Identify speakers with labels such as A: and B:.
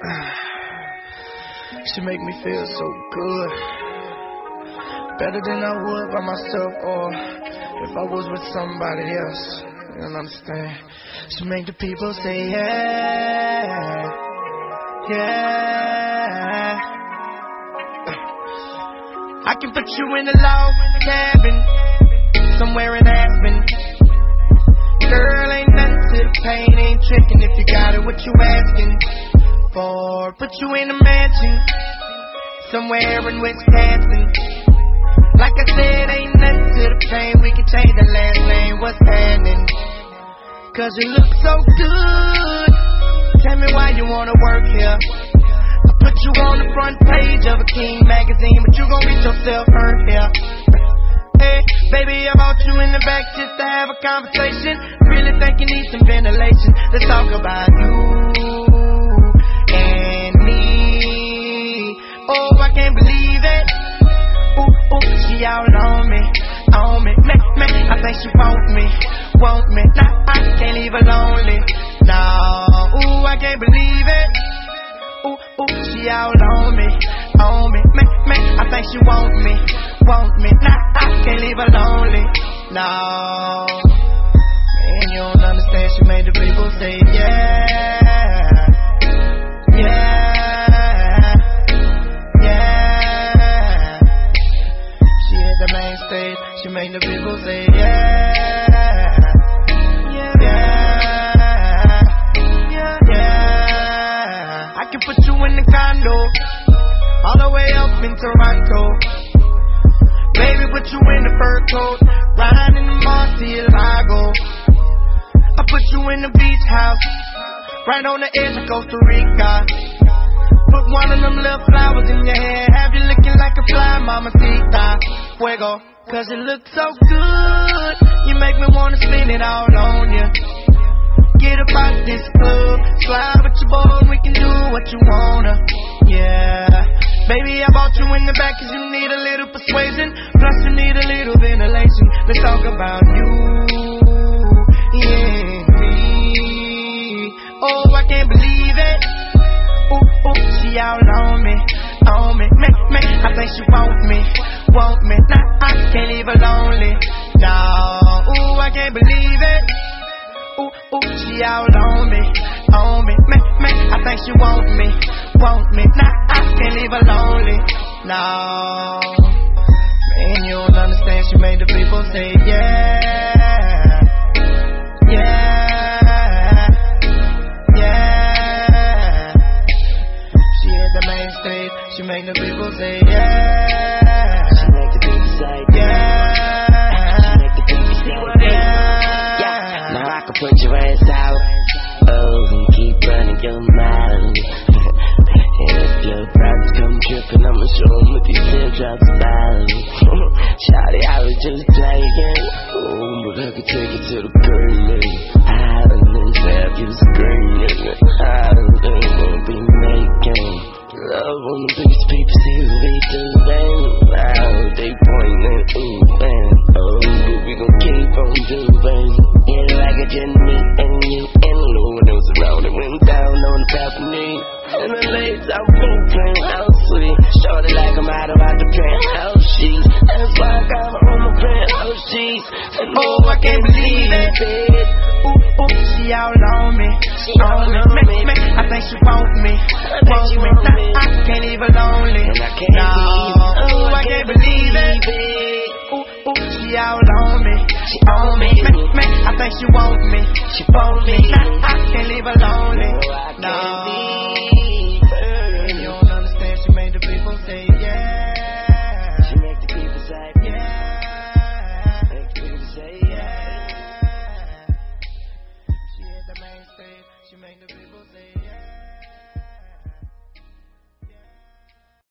A: She make me feel so good, better than I would by myself or if I was with somebody else. You don't understand? She make the people say yeah, yeah. I can put you in a log cabin somewhere in Aspen. Girl, ain't nothing to the pain, ain't tricking if you got it, what you asking for? Put you in a mansion somewhere in Wisconsin. Like I said, ain't nothing to the pain, we can change the last name, what's happening? Cause you look so good, tell me why you wanna work here. I put you on the front page of a King magazine, but you gon' get yourself hurt here. Hey, baby, I brought you in the back just to have a conversation. Really think you need some ventilation. Let's talk about you and me. Oh, I can't believe it. Ooh, she all on me, man. I think she want me. Nah, I can't leave her lonely. No, ooh, I can't believe it. Ooh, she all on me, man. I think she want me. Nah, I can't leave her lonely. No, man, you don't understand. She made the people say yeah, yeah, yeah. She hit the main stage. She made the people say yeah, yeah, yeah. I can put you in the condo all the way up in Toronto. Baby, put you in the fur coat, riding in the Murcielago. I put you in the beach house, right on the edge of Costa Rica. Put one of them little flowers in your hair, have you looking like a fly, mamacita. Fuego, cause it looks so good, you make me wanna spin it all on you. Get up out this club, slide with your boy, we can do what you wanna. Yeah, baby, I brought you in the back cause you need a little persuasion, plus you need a little ventilation. Let's talk about you, yeah, me. Oh, I can't believe it. Ooh, she all on me, man. I think she want me. Nah, I can't leave her lonely. No, ooh, I can't believe it. Ooh, she all on me, man. I think she want me. Nah, I can't leave her lonely. No, man, you don't understand. She made the people say yeah, yeah, yeah. She hit the main stage. She made the people say yeah.
B: She make the people say
A: yeah.
B: She make the people say yeah. Now I can put your ass out, oh, and keep running your mouth. And if your brothers come tripping, I'ma show them with these teardrops about. Shawty, I was just playing, oh, but I could take it to the burning. I done have you screaming, I done won't be making love on the biggest people, see what we doing. Now they pointing, ooh, man, oh, but we gon' keep on doing. Yeah, like I just me and you and no one else around. It went down on the balcony, and the ladies out playing out sweet. Shorty like I'm out the penthouse sheets. That's why I got her on my penthouse sheets. And
A: oh, I can't believe it. Ooh, she all on me, man. I think she want me. Nah, I can't leave her lonely. No, ooh, I can't believe it. Ooh, she all on me, man. I think she want me. Nah, I can't leave her lonely. No.